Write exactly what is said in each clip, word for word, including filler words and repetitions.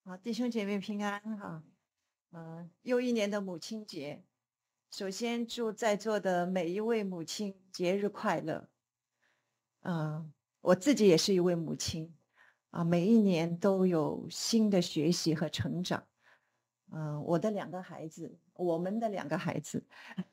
好，弟兄姐妹平安哈。嗯、又一年的母亲节，首先祝在座的每一位母亲节日快乐。嗯、我自己也是一位母亲啊，每一年都有新的学习和成长。嗯、我的两个孩子，我们的两个孩子，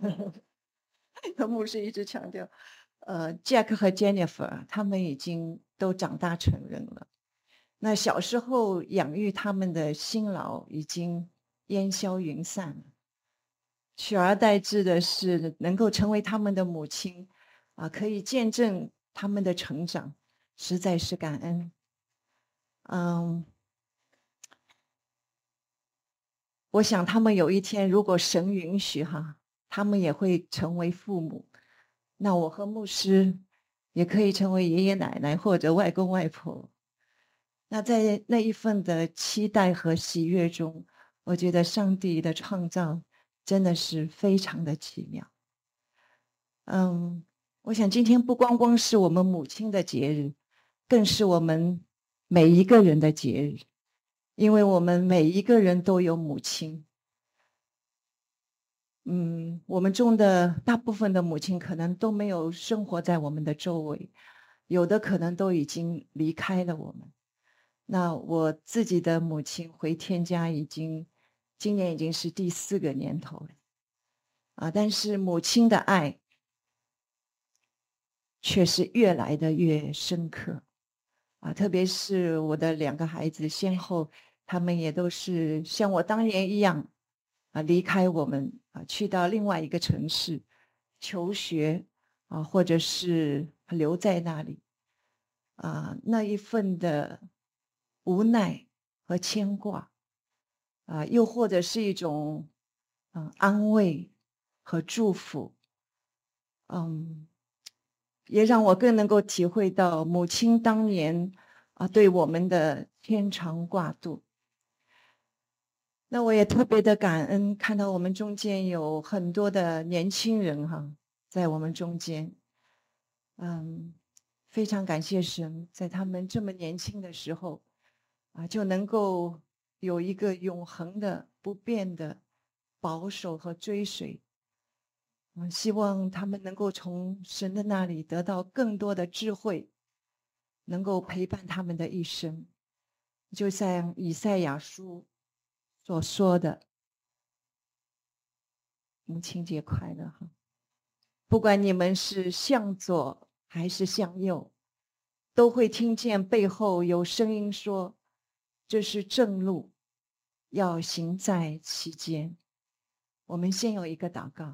牧师一直强调，呃，Jack 和 Jennifer 他们已经都长大成人了。那小时候养育他们的辛劳已经烟消云散了，取而代之的是能够成为他们的母亲啊，可以见证他们的成长，实在是感恩。嗯，我想他们有一天如果神允许哈，他们也会成为父母。那我和牧师也可以成为爷爷奶奶或者外公外婆。那在那一份的期待和喜悦中，我觉得上帝的创造真的是非常的奇妙。嗯，我想今天不光光是我们母亲的节日，更是我们每一个人的节日，因为我们每一个人都有母亲。嗯，我们中的大部分的母亲可能都没有生活在我们的周围，有的可能都已经离开了我们。那我自己的母亲回天家已经，今年已经是第四个年头了啊！但是母亲的爱却是越来的越深刻啊！特别是我的两个孩子先后，他们也都是像我当年一样啊，离开我们啊，去到另外一个城市求学啊，或者是留在那里啊，那一份的无奈和牵挂。啊，又或者是一种嗯安慰和祝福，嗯，也让我更能够体会到母亲当年啊对我们的牵肠挂肚。那我也特别的感恩，看到我们中间有很多的年轻人哈，在我们中间，嗯，非常感谢神，在他们这么年轻的时候啊，就能够有一个永恒的、不变的保守和追随。嗯，希望他们能够从神的那里得到更多的智慧，能够陪伴他们的一生。就像以赛亚书所说的：“母亲节快乐！”哈，不管你们是向左还是向右，都会听见背后有声音说：“这是正路，要行在其间。”我们先有一个祷告。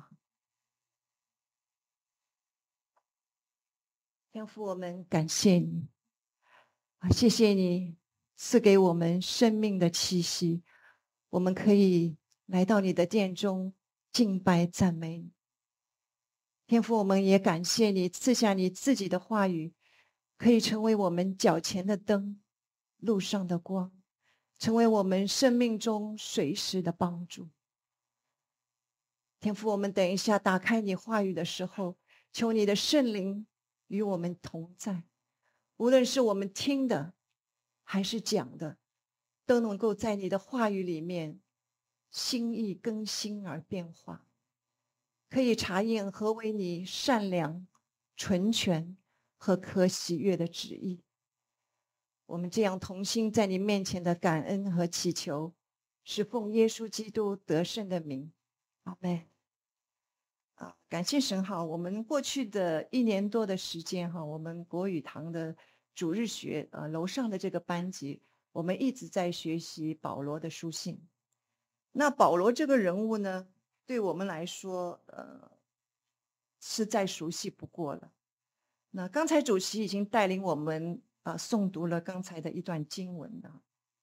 天父，我们感谢你啊，谢谢你赐给我们生命的气息，我们可以来到你的殿中敬拜赞美你。天父，我们也感谢你赐下你自己的话语，可以成为我们脚前的灯，路上的光，成为我们生命中随时的帮助。天父，我们等一下打开你话语的时候，求你的圣灵与我们同在，无论是我们听的还是讲的，都能够在你的话语里面心意更新而变化，可以查验何为你善良、纯全和可喜悦的旨意。我们这样同心在你面前的感恩和祈求，是奉耶稣基督得胜的名。阿们。啊，感谢神哈！我们过去的一年多的时间哈，我们国语堂的主日学呃楼上的这个班级，我们一直在学习保罗的书信。那保罗这个人物呢，对我们来说，呃，是再熟悉不过了。那刚才主席已经带领我们啊、呃、诵读了刚才的一段经文了。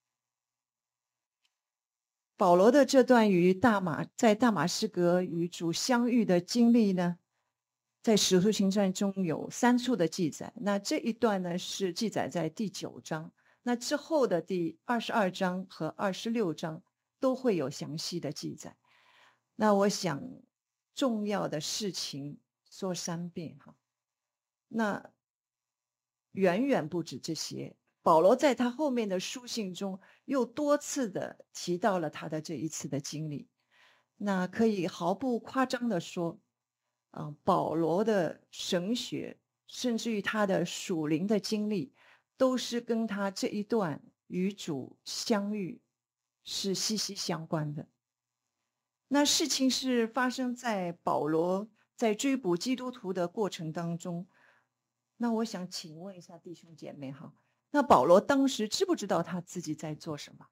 保罗的这段与大马在大马士革与主相遇的经历呢，在使徒行传中有三处的记载。那这一段呢是记载在第九章，那之后的第二十二章和二十六章都会有详细的记载。那我想重要的事情说三遍哈，那远远不止这些保罗在他后面的书信中又多次的提到了他的这一次的经历。那可以毫不夸张的说，啊，保罗的神学，甚至于他的属灵的经历，都是跟他这一段与主相遇是息息相关的。那事情是发生在保罗在追捕基督徒的过程当中。那我想请问一下弟兄姐妹哈，那保罗当时知不知道他自己在做什么？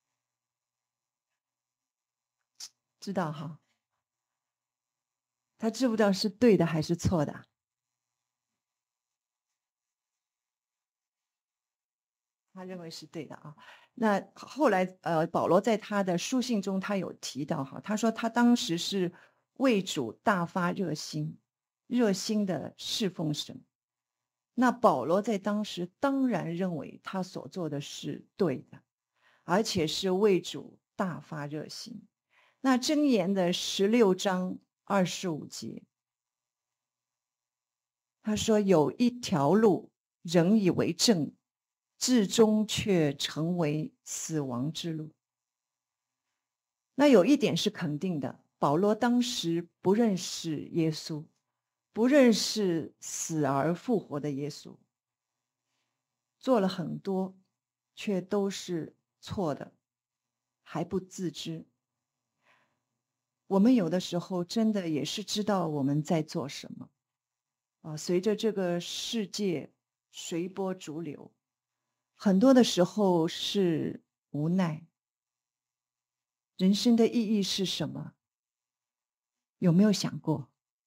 知道哈。他知不知道是对的还是错的？他认为是对的啊。那后来呃，保罗在他的书信中他有提到哈，他说他当时是为主大发热心，热心的侍奉神。那保罗在当时当然认为他所做的是对的，而且是为主大发热心。那箴言的十六章二十五节，他说有一条路人以为正，至终却成为死亡之路。那有一点是肯定的，保罗当时不认识耶稣，不认识死而复活的耶稣，做了很多却都是错的，还不自知。我们有的时候真的也是知道我们在做什么啊，随着这个世界随波逐流，很多的时候是无奈。人生的意义是什么？有没有想过？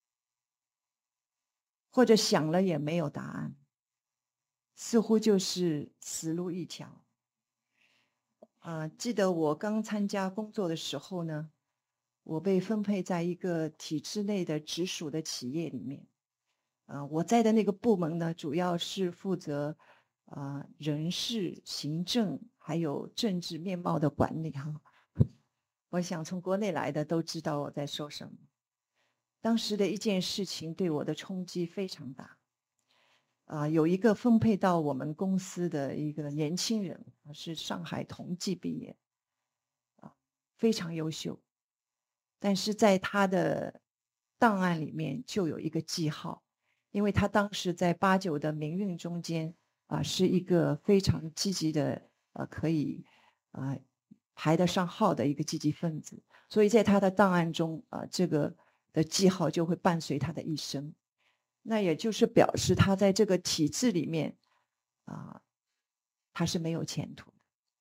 或者想了也没有答案，似乎就是死路一条。啊，记得我刚参加工作的时候呢，我被分配在一个体制内的直属的企业里面。啊，我在的那个部门呢，主要是负责啊人事、行政还有政治面貌的管理哈。我想从国内来的都知道我在说什么。当时的一件事情对我的冲击非常大。啊，有一个分配到我们公司的一个年轻人，是上海同济毕业，啊，非常优秀，但是在他的档案里面就有一个记号，因为他当时在八九的民运中间啊，是一个非常积极的，呃，可以啊排得上号的一个积极分子，所以在他的档案中啊，这个的记号就会伴随他的一生。那也就是表示他在这个体制里面啊，他是没有前途的。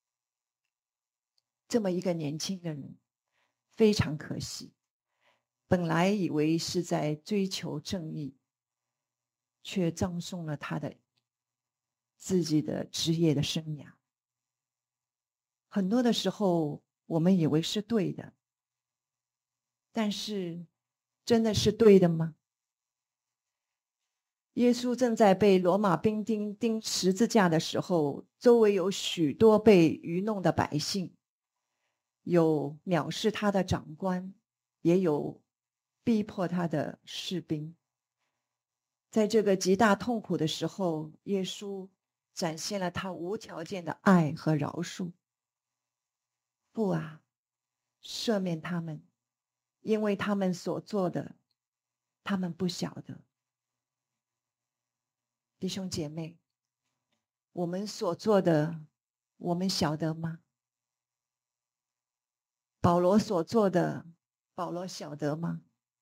这么一个年轻的人，非常可惜。本来以为是在追求正义，却葬送了他的自己的职业的生涯。很多的时候，我们以为是对的，但是真的是对的吗？耶稣正在被罗马兵丁钉十字架的时候，周围有许多被愚弄的百姓，有藐视他的长官，也有逼迫他的士兵。在这个极大痛苦的时候，耶稣展现了他无条件的爱和饶恕。不啊，赦免他们，因为他们所做的，他们不晓得。弟兄姐妹，我们所做的，我们晓得吗？保罗所做的，保罗晓得吗？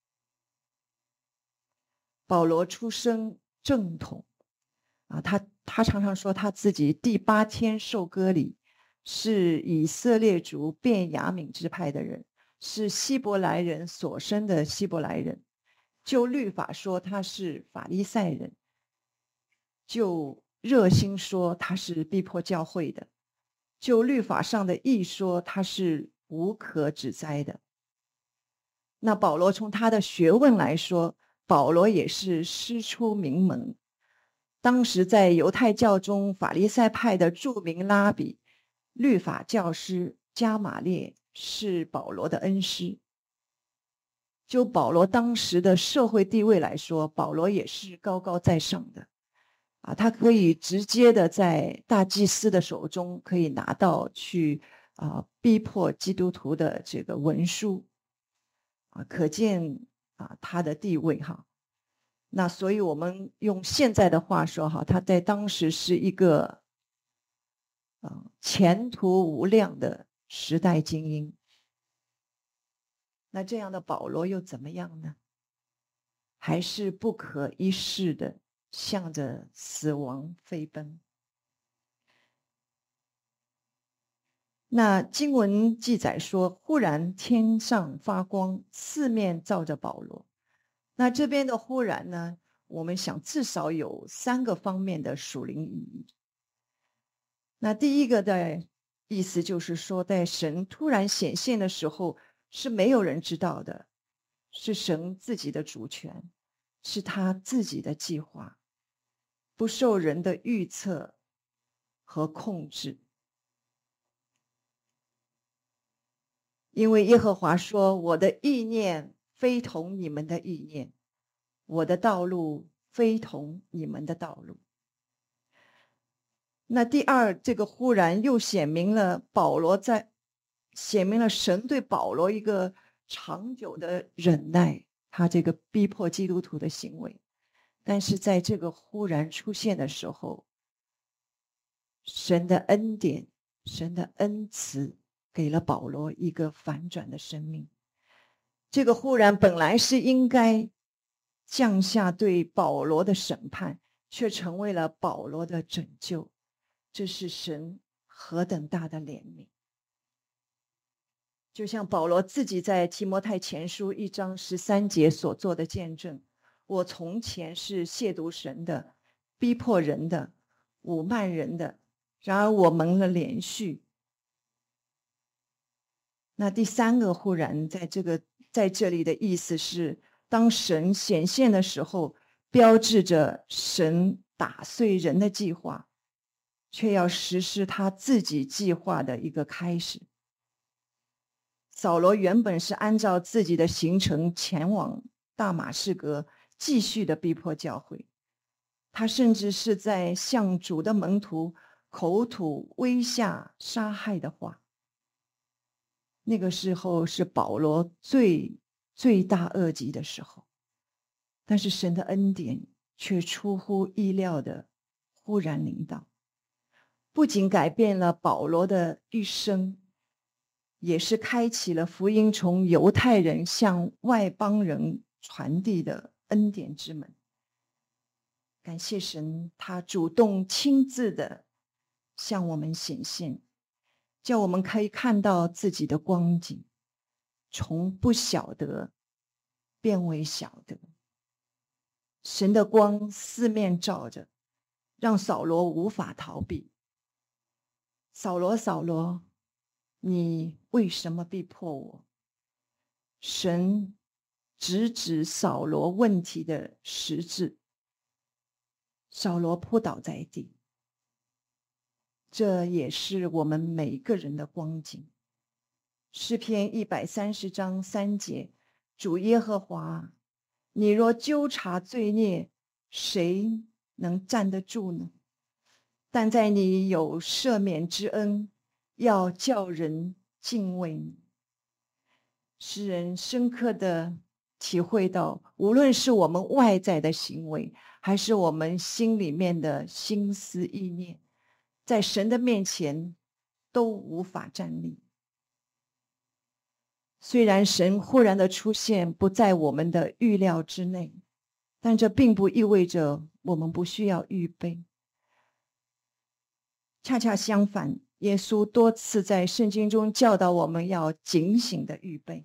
保罗出身正统啊，他他常常说他自己第八天受割礼，是以色列族便雅悯支派的人，是希伯来人所生的希伯来人。就律法说他是法利赛人，就热心说他是逼迫教会的，就律法上的义说他是无可指摘的。那保罗从他的学问来说，保罗也是师出名门。当时在犹太教中，法利赛派的著名拉比、律法教师加玛列是保罗的恩师。就保罗当时的社会地位来说，保罗也是高高在上的。 啊，他可以直接的在大祭司的手中可以拿到去啊逼迫基督徒的这个文书啊，可见啊他的地位哈。那所以我们用现在的话说哈，他在当时是一个啊前途无量的时代精英。那这样的保罗又怎么样呢？还是不可一世的向着死亡飞奔。那经文记载说，忽然天上发光，四面照着保罗。那这边的忽然呢，我们想至少有三个方面的属灵意义。那第一个的意思就是说，在神突然显现的时候，是没有人知道的，是神自己的主权，是他自己的计划，不受人的预测和控制。因为耶和华说，我的意念非同你们的意念，我的道路非同你们的道路。那第二，这个忽然又显明了保罗在显明了神对保罗一个长久的忍耐，他这个逼迫基督徒的行为。但是在这个忽然出现的时候，神的恩典，神的恩慈给了保罗一个反转的生命。这个忽然本来是应该降下对保罗的审判，却成为了保罗的拯救。这是神何等大的怜悯。就像保罗自己在提摩太前书一章十三节所做的见证，我从前是亵渎神的，逼迫人的，侮慢人的，然而我蒙了连续。那第三个忽然在这个在这里的意思是，当神显现的时候，标志着神打碎人的计划，却要实施他自己计划的一个开始。扫罗原本是按照自己的行程前往大马士革，继续的逼迫教会。他甚至是在向主的门徒口吐威吓杀害的话。那个时候是保罗最罪大恶极的时候，但是神的恩典却出乎意料的忽然临到，不仅改变了保罗的一生，也是开启了福音从犹太人向外邦人传递的恩典之门。感谢神，他主动亲自的向我们显现，叫我们可以看到自己的光景，从不晓得变为晓得。神的光四面照着，让扫罗无法逃避。扫罗，扫罗，你为什么逼迫我？神直指扫罗问题的实质，扫罗扑倒在地。这也是我们每个人的光景。诗篇一百三十章三节，主耶和华，你若纠察罪孽，谁能站得住呢？但在你有赦免之恩，要叫人敬畏你。诗人深刻的体会到，无论是我们外在的行为，还是我们心里面的心思意念，在神的面前都无法站立。虽然神忽然的出现不在我们的预料之内，但这并不意味着我们不需要预备。恰恰相反，耶稣多次在圣经中教导我们要警醒的预备，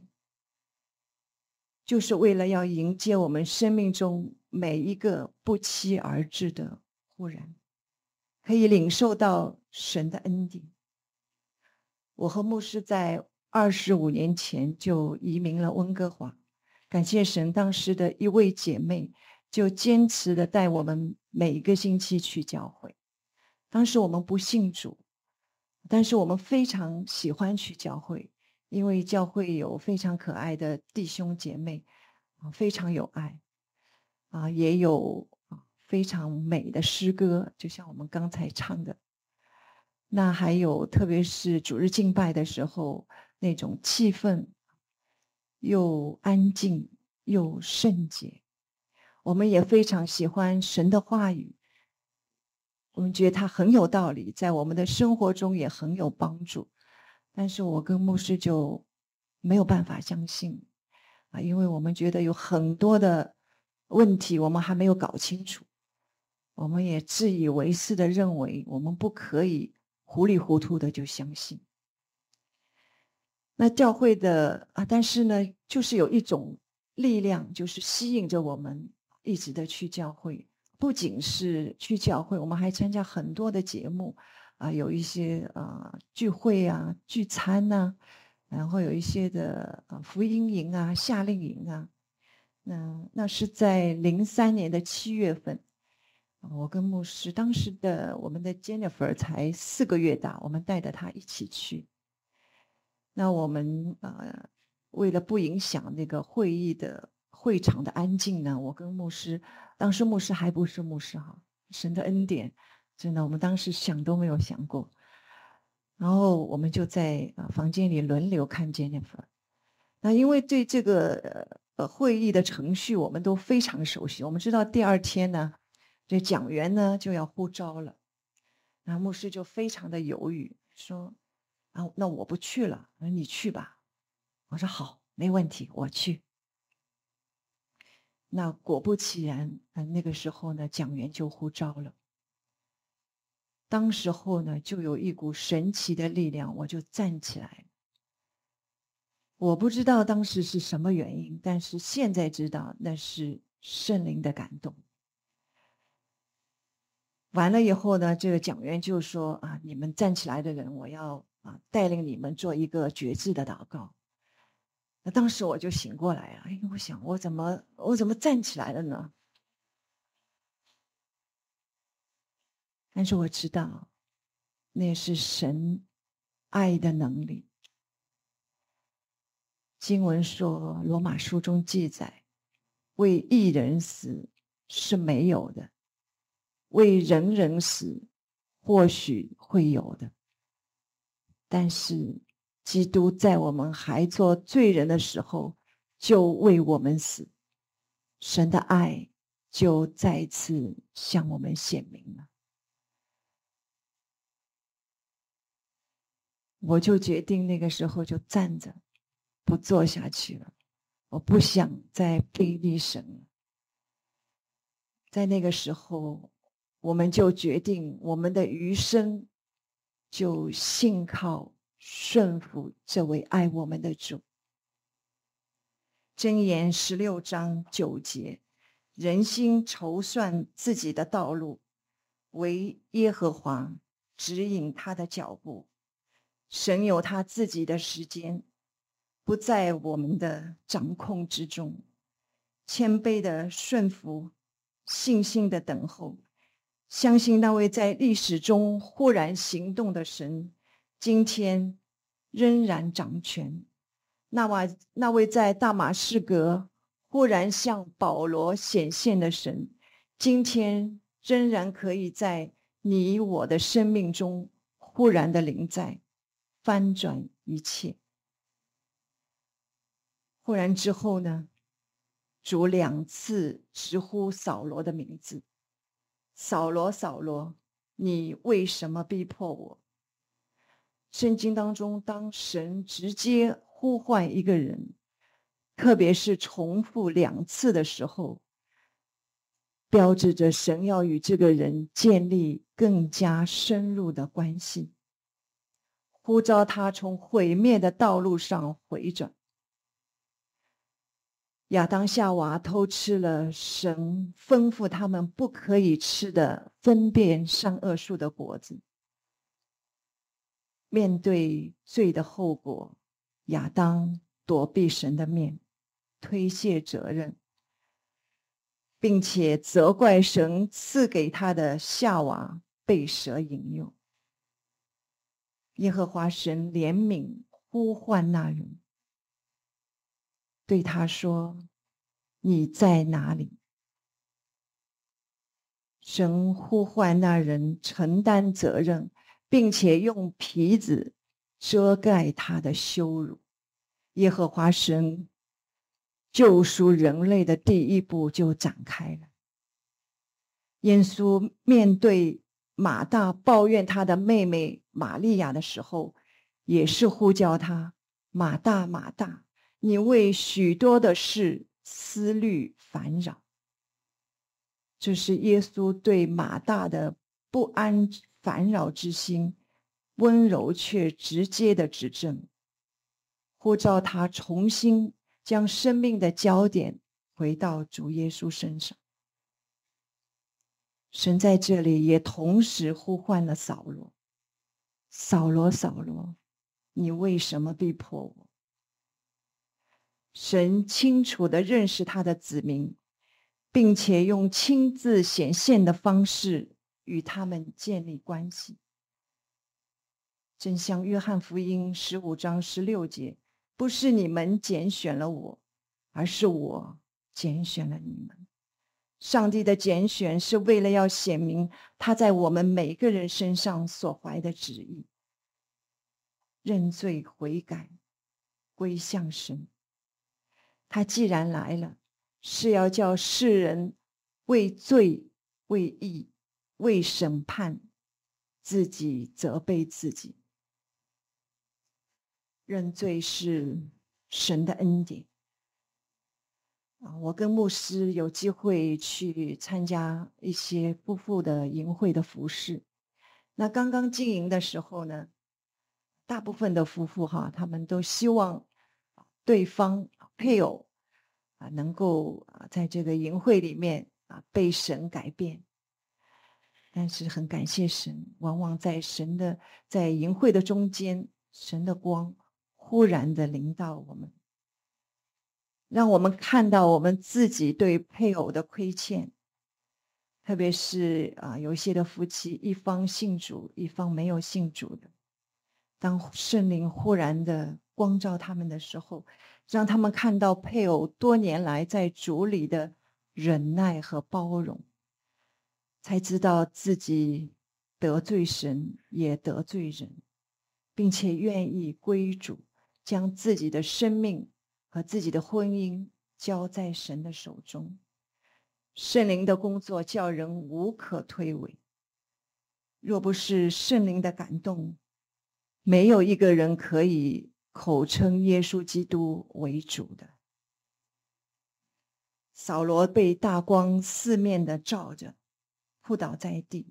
就是为了要迎接我们生命中每一个不期而至的忽然，可以领受到神的恩典。我和牧师在二十五年前就移民了温哥华，感谢神，当时的一位姐妹就坚持的带我们每一个星期去教会。当时我们不信主，但是我们非常喜欢去教会，因为教会有非常可爱的弟兄姐妹，非常有爱，也有非常美的诗歌，就像我们刚才唱的。那还有特别是主日敬拜的时候，那种气氛又安静又圣洁。我们也非常喜欢神的话语，我们觉得它很有道理，在我们的生活中也很有帮助。但是我跟牧师就没有办法相信啊，因为我们觉得有很多的问题我们还没有搞清楚，我们也自以为是的认为我们不可以糊里糊涂的就相信。那教会的啊，但是呢，就是有一种力量，就是吸引着我们一直的去教会。不仅是去教会，我们还参加很多的节目啊，有一些啊聚会啊、聚餐呐、啊，然后有一些的啊福音营啊、夏令营啊。那那是在零三年的七月份，我跟牧师当时的我们的 Jennifer 才四个月大，我们带着她一起去。那我们呃为了不影响那个会议的会场的安静呢，我跟牧师，当时牧师还不是牧师哈，神的恩典，真的我们当时想都没有想过。然后我们就在呃房间里轮流看 Jennifer。那因为对这个呃会议的程序我们都非常熟悉，我们知道第二天呢，这讲员呢就要呼召了，然后牧师就非常的犹豫，说啊，那我不去了，你去吧。我说好，没问题，我去。那果不其然，呃、那个时候呢，讲员就呼召了。当时候呢，就有一股神奇的力量，我就站起来。我不知道当时是什么原因，但是现在知道那是圣灵的感动。完了以后呢，这个讲员就说啊，你们站起来的人，我要啊带领你们做一个决志的祷告。那当时我就醒过来了，哎，我想我怎么我怎么站起来了呢？但是我知道，那是神爱的能力。经文说，罗马书中记载，为义人死是没有的，为人人死或许会有的。但是基督在我们还做罪人的时候，就为我们死，神的爱就再次向我们显明了。我就决定那个时候就站着，不坐下去了。我不想再背离神了。在那个时候，我们就决定我们的余生就信靠顺服这位爱我们的主。箴言十六章九节，人心筹算自己的道路，唯耶和华指引他的脚步。神有他自己的时间，不在我们的掌控之中。谦卑的顺服，信心的等候，相信那位在历史中忽然行动的神，今天仍然掌权。那位那位在大马士革忽然向保罗显现的神，今天仍然可以在你我的生命中忽然的临在，翻转一切。忽然之后呢，主两次直呼扫罗的名字，扫罗，扫罗，你为什么逼迫我？圣经当中，当神直接呼唤一个人，特别是重复两次的时候，标志着神要与这个人建立更加深入的关系，呼召他从毁灭的道路上回转。亚当夏娃偷吃了神吩咐他们不可以吃的分辨善恶树的果子。面对罪的后果，亚当躲避神的面，推卸责任，并且责怪神赐给他的夏娃被蛇引诱。耶和华神怜悯呼唤那人，对他说：你在哪里？ 神呼唤那人承担责任，并且用皮子遮盖他的羞辱。耶和华神救赎人类的第一步就展开了。耶稣面对马大抱怨他的妹妹玛利亚的时候，也是呼叫他：马大，马大，你为许多的事思虑烦扰。这是耶稣对马大的不安烦扰之心，温柔却直接的指正，呼召他重新将生命的焦点回到主耶稣身上。神在这里也同时呼唤了扫罗：扫罗，扫罗，你为什么逼迫我？神清楚地认识他的子民，并且用亲自显现的方式与他们建立关系。正像约翰福音十五章十六节：不是你们拣选了我，而是我拣选了你们。上帝的拣选是为了要显明他在我们每个人身上所怀的旨意。认罪悔改，归向神。他既然来了，是要叫世人为罪、为义、为审判自己责备自己。认罪是神的恩典。我跟牧师有机会去参加一些夫妇的营会的服事。那刚刚经营的时候呢，大部分的夫妇哈，他们都希望对方配偶啊能够啊在这个营会里面啊被神改变。但是很感谢神，往往在神的在营会的中间，神的光忽然的临到我们，让我们看到我们自己对配偶的亏欠。特别是啊，有一些的夫妻，一方信主，一方没有信主的。当圣灵忽然的光照他们的时候，让他们看到配偶多年来在主里的忍耐和包容，才知道自己得罪神，也得罪人，并且愿意归主，将自己的生命和自己的婚姻交在神的手中。圣灵的工作叫人无可推诿，若不是圣灵的感动，没有一个人可以口称耶稣基督为主的。扫罗被大光四面的照着，扑倒在地。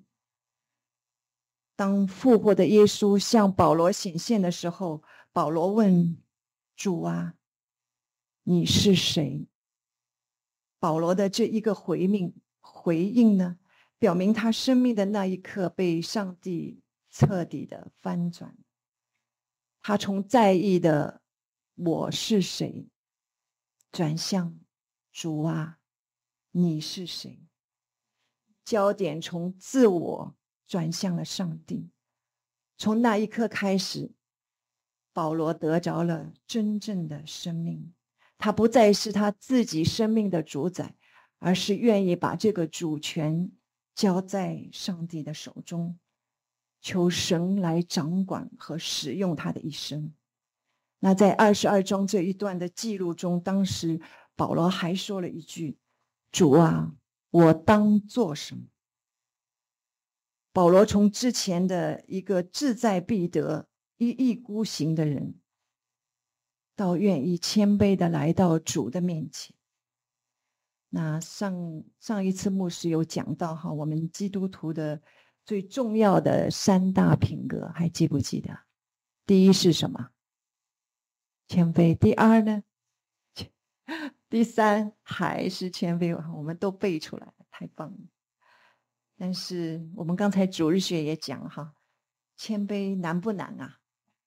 当复活的耶稣向保罗显现的时候，保罗问：主啊，你是谁？保罗的这一个回应回应呢，表明他生命的那一刻被上帝彻底的翻转。他从在意的我是谁，转向主啊，你是谁？焦点从自我转向了上帝。从那一刻开始，保罗得着了真正的生命。他不再是他自己生命的主宰，而是愿意把这个主权交在上帝的手中，求神来掌管和使用他的一生。那在二十二章这一段的记录中，当时保罗还说了一句：主啊，我当做什么？保罗从之前的一个志在必得、一意孤行的人，到愿意谦卑的来到主的面前。那上上一次牧师有讲到哈，我们基督徒的最重要的三大品格，还记不记得？第一是什么？谦卑。第二呢？第三还是谦卑。我们都背出来了，太棒了。但是我们刚才主日学也讲哈，谦卑难不难啊？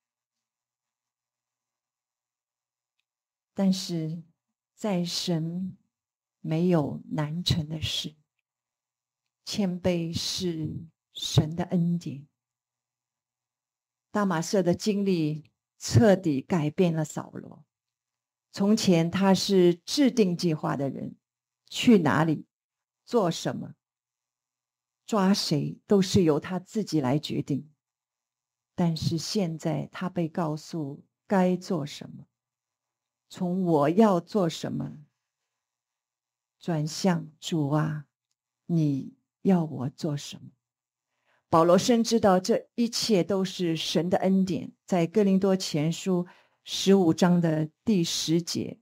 但是在神没有难成的事，谦卑是神的恩典。大马色的经历彻底改变了扫罗。从前他是制定计划的人，去哪里做什么抓谁都是由他自己来决定。但是现在他被告诉该做什么，从我要做什么转向主啊，你要我做什么？保罗深知道这一切都是神的恩典，在哥林多前书十五章的第十节。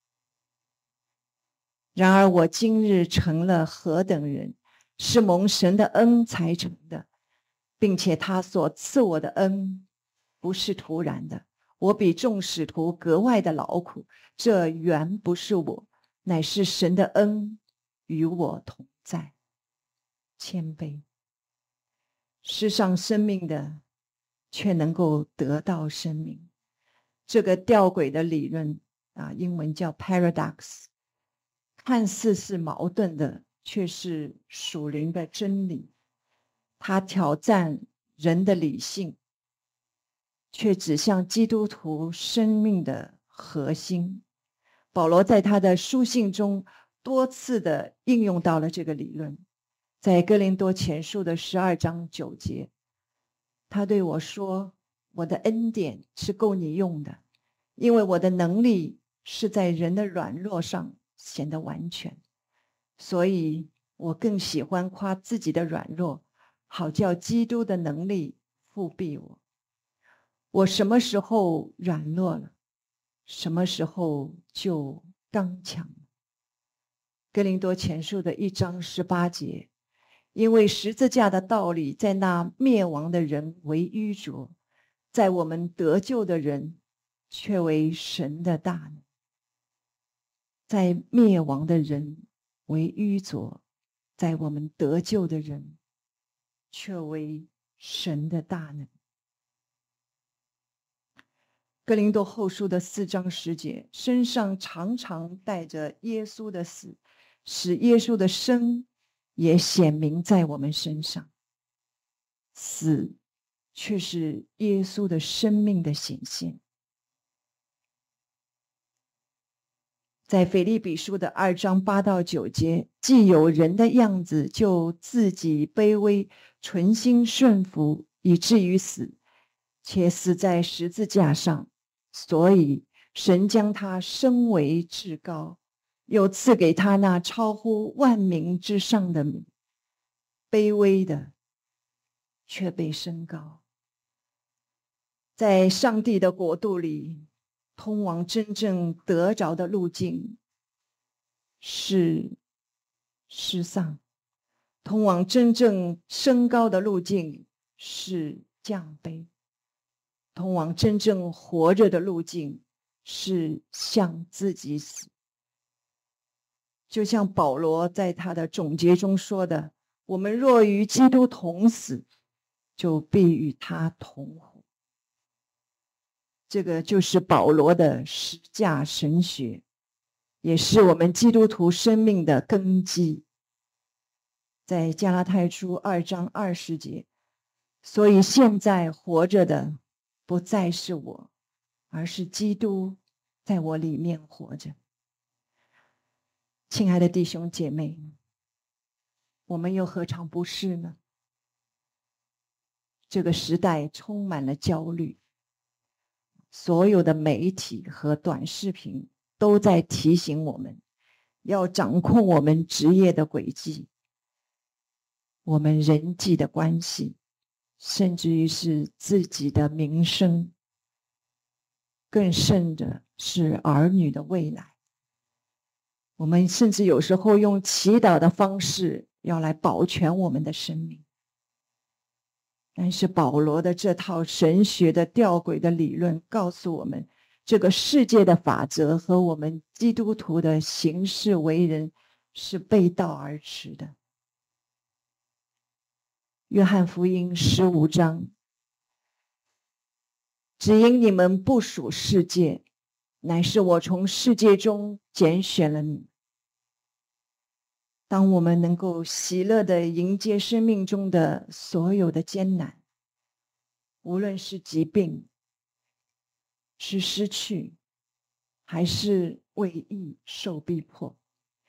然而我今日成了何等人，是蒙神的恩才成的，并且他所赐我的恩不是突然的，我比众使徒格外的劳苦，这原不是我，乃是神的恩与我同在。谦卑，世上生命的却能够得到生命。这个吊诡的理论啊，英文叫 paradox， 看似是矛盾的，却是属灵的真理。它挑战人的理性，却指向基督徒生命的核心。保罗在他的书信中多次的应用到了这个理论。在哥林多前书的十二章九节，他对我说，我的恩典是够你用的，因为我的能力是在人的软弱上显得完全，所以我更喜欢夸自己的软弱，好叫基督的能力复庇我。我什么时候软弱了，什么时候就刚强了。哥林多前书的一章十八节，因为十字架的道理在那灭亡的人为愚拙，在我们得救的人却为神的大能。在灭亡的人为愚拙，在我们得救的人却为神的大能。哥林多后书的四章十节，身上常常带着耶稣的死，使耶稣的生也显明在我们身上。死却是耶稣的生命的显现。在腓立比书的二章八到九节，既有人的样子，就自己卑微，存心顺服，以至于死，且死在十字架上。所以神将他升为至高，又赐给他那超乎万名之上的名。卑微的却被升高。在上帝的国度里，通往真正得着的路径是失丧，通往真正升高的路径是降卑，通往真正活着的路径是向自己死。就像保罗在他的总结中说的，我们若与基督同死，就必与他同活。这个就是保罗的十架神学，也是我们基督徒生命的根基。在加拉太书二章二十节，所以现在活着的不再是我，而是基督在我里面活着。亲爱的弟兄姐妹，我们又何尝不是呢？这个时代充满了焦虑，所有的媒体和短视频都在提醒我们，要掌控我们职业的轨迹，我们人际的关系，甚至于是自己的名声，更甚的是儿女的未来。我们甚至有时候用祈祷的方式要来保全我们的生命。但是保罗的这套神学的吊诡的理论告诉我们，这个世界的法则和我们基督徒的行事为人是背道而驰的。约翰福音十五章，只因你们不属世界，乃是我从世界中拣选了你们。当我们能够喜乐地迎接生命中的所有的艰难，无论是疾病，是失去，还是为义受逼迫，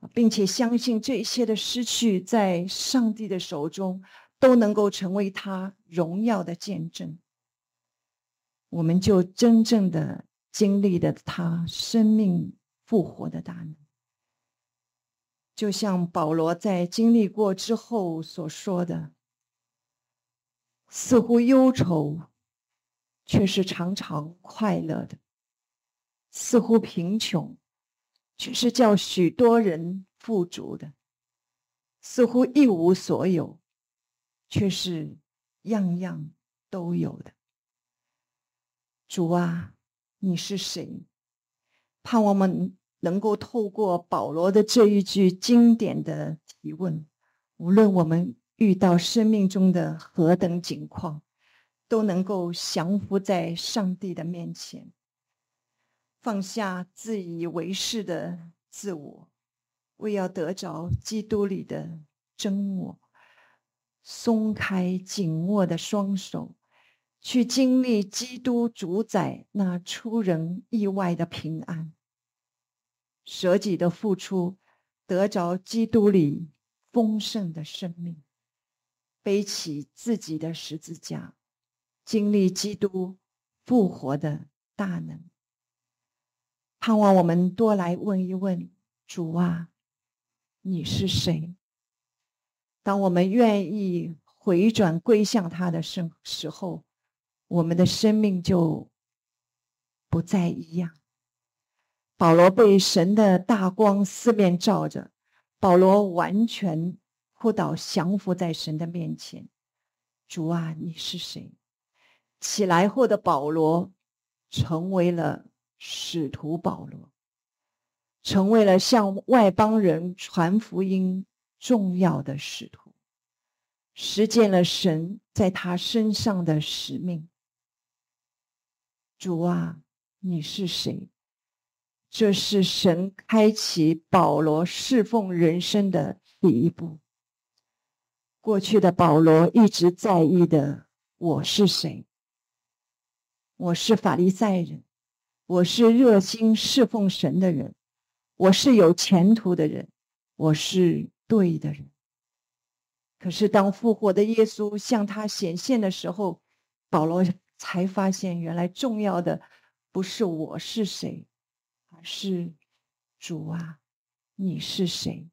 并且相信这一切的失去在上帝的手中都能够成为他荣耀的见证，我们就真正的经历了他生命复活的大能。就像保罗在经历过之后所说的，似乎忧愁却是常常快乐的，似乎贫穷却是叫许多人富足的，似乎一无所有却是样样都有的。主啊，你是谁？盼望我们能够透过保罗的这一句经典的提问，无论我们遇到生命中的何等境况，都能够降服在上帝的面前，放下自以为是的自我，为要得着基督里的真我，松开紧握的双手，去经历基督主宰那出人意外的平安，舍己的付出，得着基督里丰盛的生命，背起自己的十字架，经历基督复活的大能。盼望我们多来问一问，主啊，你是谁？当我们愿意回转归向他的时候，我们的生命就不再一样。保罗被神的大光四面照着，保罗完全扑倒降服在神的面前。主啊，你是谁？起来后的保罗成为了使徒保罗，成为了向外邦人传福音重要的使徒，实践了神在他身上的使命。主啊，你是谁？这是神开启保罗侍奉人生的第一步。过去的保罗一直在意的，我是谁？我是法利赛人，我是热心侍奉神的人，我是有前途的人，我是对的人。可是当复活的耶稣向他显现的时候，保罗才发现，原来重要的不是我是谁，而是主啊，你是谁？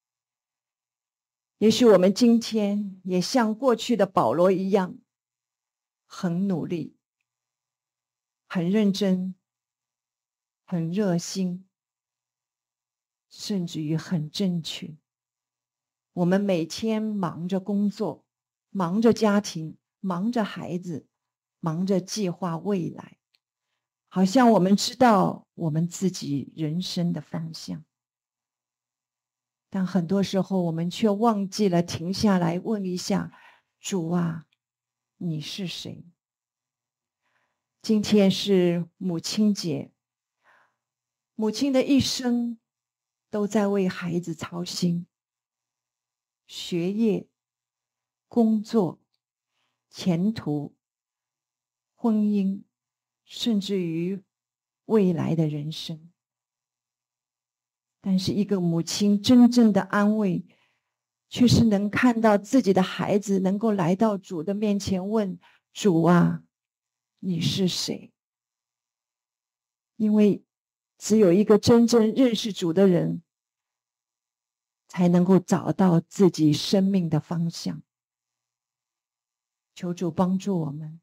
也许我们今天也像过去的保罗一样，很努力，很认真，很热心，甚至于很正确。我们每天忙着工作，忙着家庭，忙着孩子，忙着计划未来，好像我们知道我们自己人生的方向。但很多时候我们却忘记了停下来问一下，主啊，你是谁？今天是母亲节，母亲的一生都在为孩子操心，学业、工作、前途、婚姻，甚至于未来的人生。但是一个母亲真正的安慰，却是能看到自己的孩子能够来到主的面前问，主啊，你是谁？因为只有一个真正认识主的人，才能够找到自己生命的方向。求主帮助我们。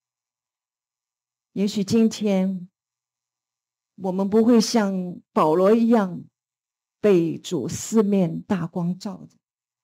也许今天我们不会像保罗一样被主四面大光照着，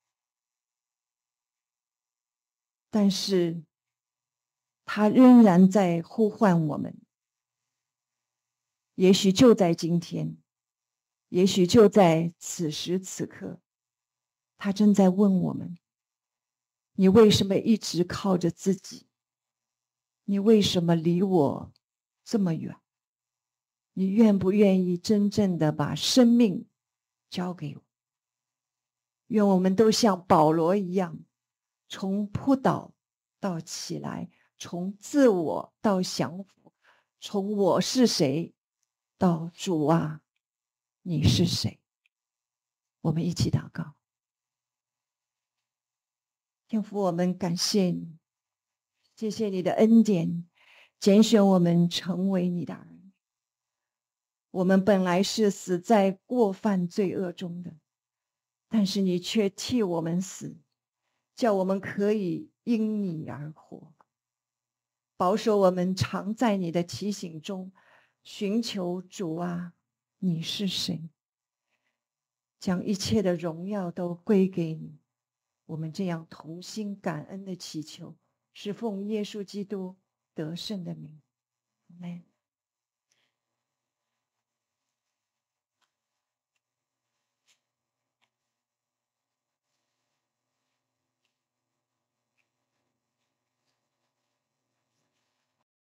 但是他仍然在呼唤我们。也许就在今天，也许就在此时此刻，他正在问我们，你为什么一直靠着自己？你为什么离我这么远？你愿不愿意真正的把生命交给我？愿我们都像保罗一样，从扑倒到起来，从自我到降服，从我是谁到主啊，你是谁？ 我们一起祷告。天父，我们感谢你，谢谢你的恩典，拣选我们成为你的儿女。我们本来是死在过犯罪恶中的，但是你却替我们死，叫我们可以因你而活。保守我们常在你的提醒中寻求主啊，你是谁？将一切的荣耀都归给你。我们这样同心感恩的祈求，是奉耶稣基督得胜的名。阿们。